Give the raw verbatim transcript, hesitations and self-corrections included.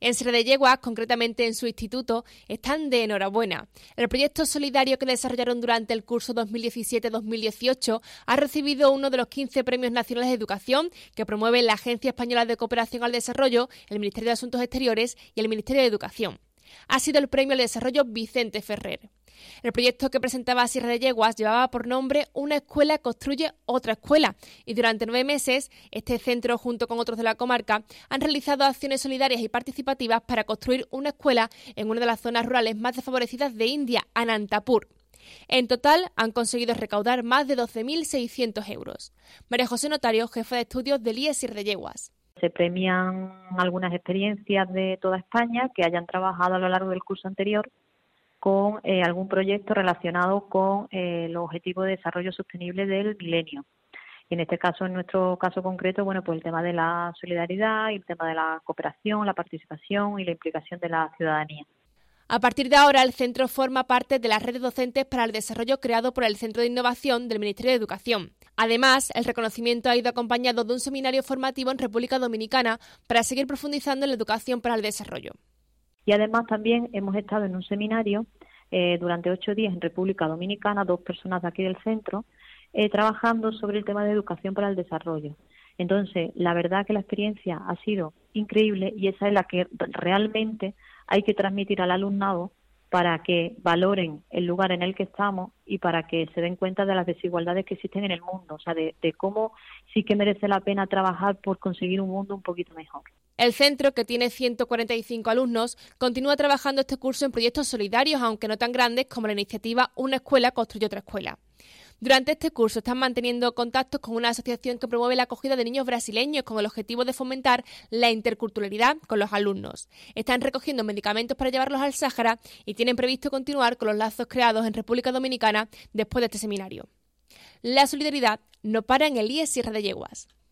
En Sierra de Yeguas, concretamente en su instituto, están de enhorabuena. El proyecto solidario que desarrollaron durante el curso dos mil diecisiete dos mil dieciocho ha recibido uno de los quince premios nacionales de educación que promueve la Agencia Española de Cooperación al Desarrollo, el Ministerio de Asuntos Exteriores y el Ministerio de Educación. Ha sido el Premio al Desarrollo Vicente Ferrer. El proyecto que presentaba Sierra de Yeguas llevaba por nombre Una escuela construye otra escuela y durante nueve meses este centro, junto con otros de la comarca, han realizado acciones solidarias y participativas para construir una escuela en una de las zonas rurales más desfavorecidas de India, Anantapur. En total han conseguido recaudar más de doce mil seiscientos euros. María José Notario, jefa de estudios del I E S Sierra de Yeguas. Se premian algunas experiencias de toda España que hayan trabajado a lo largo del curso anterior con eh, algún proyecto relacionado con eh, los objetivos de desarrollo sostenible del milenio. Y en este caso, en nuestro caso concreto, bueno, pues el tema de la solidaridad y el tema de la cooperación, la participación y la implicación de la ciudadanía. A partir de ahora, el centro forma parte de la red de docentes para el desarrollo creado por el Centro de Innovación del Ministerio de Educación. Además, el reconocimiento ha ido acompañado de un seminario formativo en República Dominicana para seguir profundizando en la educación para el desarrollo. Y además también hemos estado en un seminario eh, durante ocho días en República Dominicana, dos personas de aquí del centro, eh, trabajando sobre el tema de educación para el desarrollo. Entonces, la verdad que la experiencia ha sido increíble y esa es la que realmente hay que transmitir al alumnado para que valoren el lugar en el que estamos y para que se den cuenta de las desigualdades que existen en el mundo, o sea, de, de cómo sí que merece la pena trabajar por conseguir un mundo un poquito mejor. El centro, que tiene ciento cuarenta y cinco alumnos, continúa trabajando este curso en proyectos solidarios, aunque no tan grandes como la iniciativa Una escuela construye otra escuela. Durante este curso están manteniendo contactos con una asociación que promueve la acogida de niños brasileños con el objetivo de fomentar la interculturalidad con los alumnos. Están recogiendo medicamentos para llevarlos al Sáhara y tienen previsto continuar con los lazos creados en República Dominicana después de este seminario. La solidaridad no para en el I E S Sierra de Yeguas.